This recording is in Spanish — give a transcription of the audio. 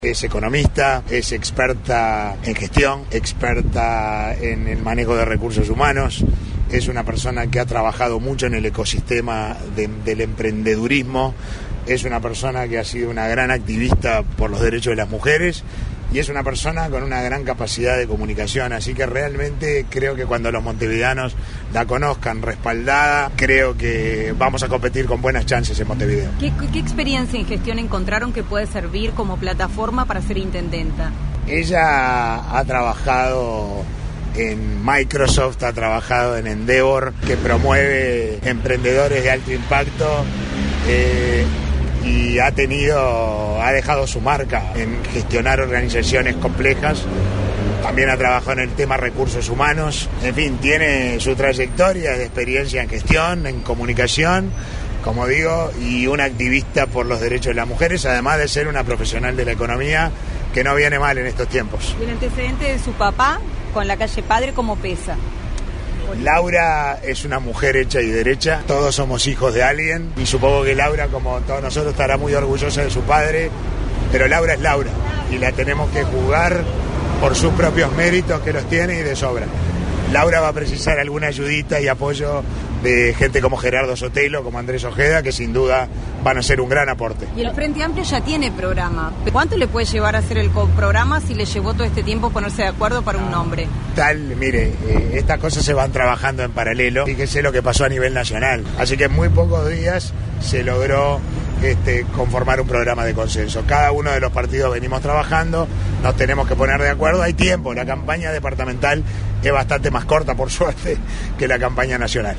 Es economista, es experta en gestión, experta en el manejo de recursos humanos, es una persona que ha trabajado mucho en el ecosistema del emprendedurismo, es una persona que ha sido una gran activista por los derechos de las mujeres y es una persona con una gran capacidad de comunicación, así que realmente creo que cuando los montevideanos la conozcan respaldada, creo que vamos a competir con buenas chances en Montevideo. ¿Qué experiencia en gestión encontraron que puede servir como plataforma para ser intendenta? Ella ha trabajado en Microsoft, ha trabajado en Endeavor, que promueve emprendedores de alto impacto, y ha dejado su marca en gestionar organizaciones complejas. También ha trabajado en el tema recursos humanos. En fin, tiene su trayectoria de experiencia en gestión, en comunicación, como digo, y una activista por los derechos de las mujeres, además de ser una profesional de la economía que no viene mal en estos tiempos. ¿Y el antecedente de su papá con la calle Padre cómo pesa? Laura es una mujer hecha y derecha, todos somos hijos de alguien y supongo que Laura, como todos nosotros, estará muy orgullosa de su padre, pero Laura es Laura y la tenemos que juzgar por sus propios méritos, que los tiene y de sobra. Laura va a precisar alguna ayudita y apoyo de gente como Gerardo Sotelo, como Andrés Ojeda, que sin duda van a ser un gran aporte. Y el Frente Amplio ya tiene programa. ¿Cuánto le puede llevar a hacer el programa si le llevó todo este tiempo ponerse de acuerdo para un nombre? Mire, estas cosas se van trabajando en paralelo. Fíjese lo que pasó a nivel nacional. Así que en muy pocos días se logró conformar un programa de consenso. Cada uno de los partidos venimos trabajando, nos tenemos que poner de acuerdo, hay tiempo, la campaña departamental es bastante más corta, por suerte, que la campaña nacional.